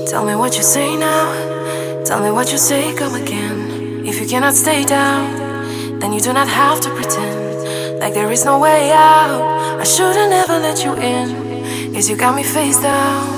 Tell me what you say now. Tell me what you say, come again. If you cannot stay down, then you do not have to pretend like there is no way out. I should've never let you in, 'cause you got me face down.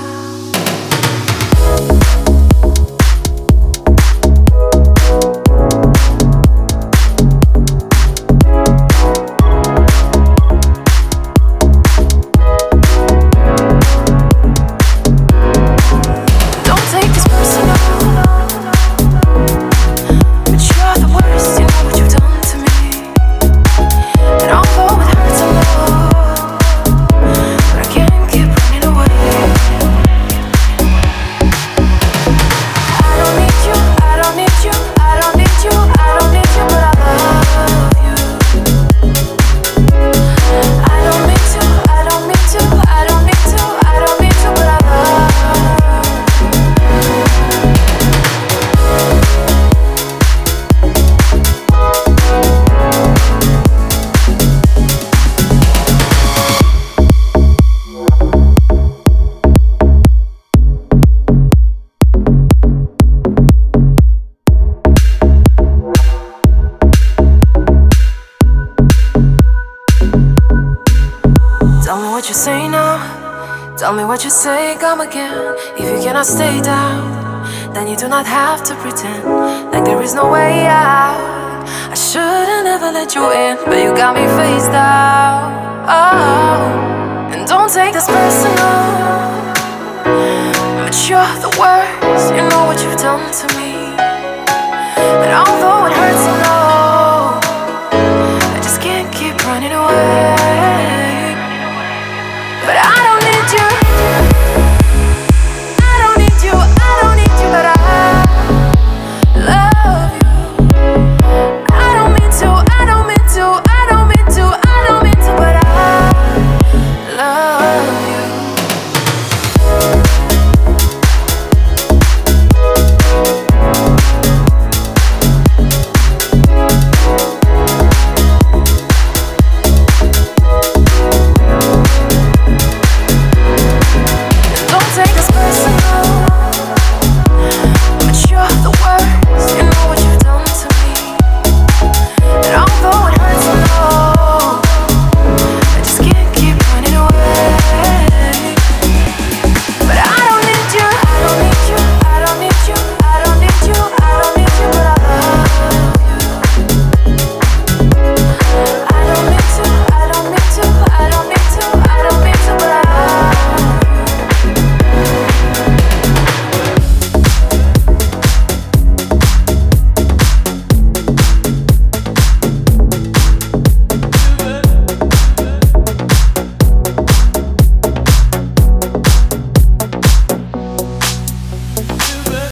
Tell me what you say now. Tell me what you say, come again. If you cannot stay down, then you do not have to pretend like there is no way out. I should've never let you in, but you got me face down. Oh, and don't take this personal, but you're the worst. You know what you've done to me, and although it hurts a